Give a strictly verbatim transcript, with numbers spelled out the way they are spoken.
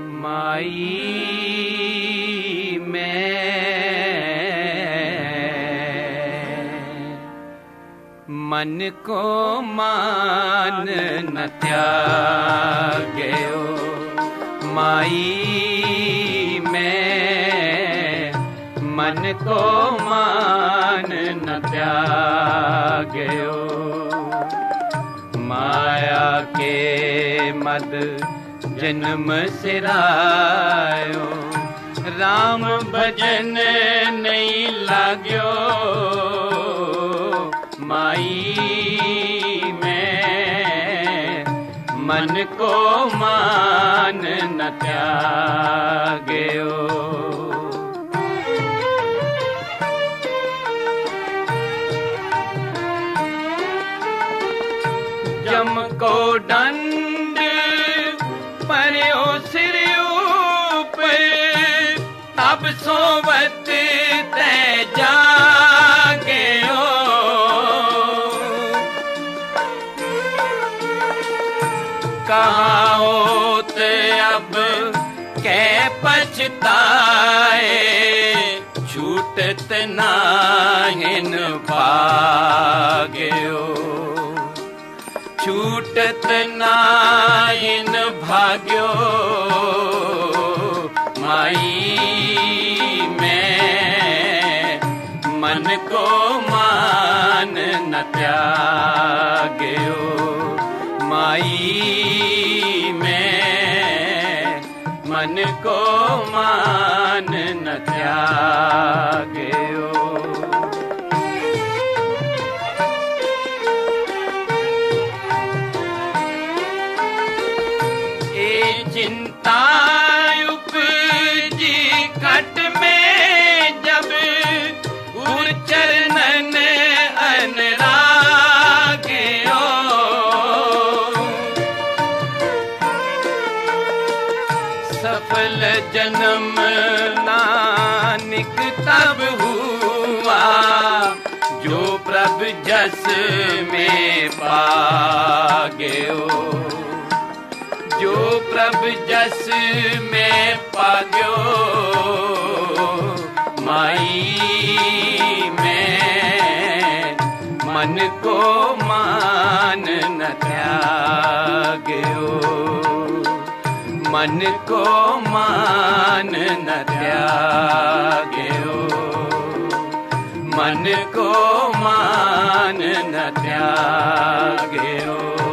माई मैं मन को मान न त्याग्यो, माई मैं मन को मान न त्याग्यो। माया के मद जन्म सिरायो, राम भजन नहीं लाग्यो। माई मैं मन को मान न त्याग्यो। जम को दंड पर्यो सिर ऊपर, तब सोवत ते जाग्यो। कहाँ होत अब कै पछताए, छूटत नाहिन भाग्यो। छूटत नाहिन भाग्यो, माई मैं मन को मान न त्याग्यो। माई मैं मन को मान न त्याग्यो। चिंता उपजी कट में जब, गुर चरणन अनराग्यो। सफल जन्म नानक तब हुआ, जो प्रभु जस में पाग्यो। जो प्रभु जस में पाग्यो, माई मैं मन को मान न त्याग्यो। मन को मान न त्याग्यो। मन को मान न त्याग्यो।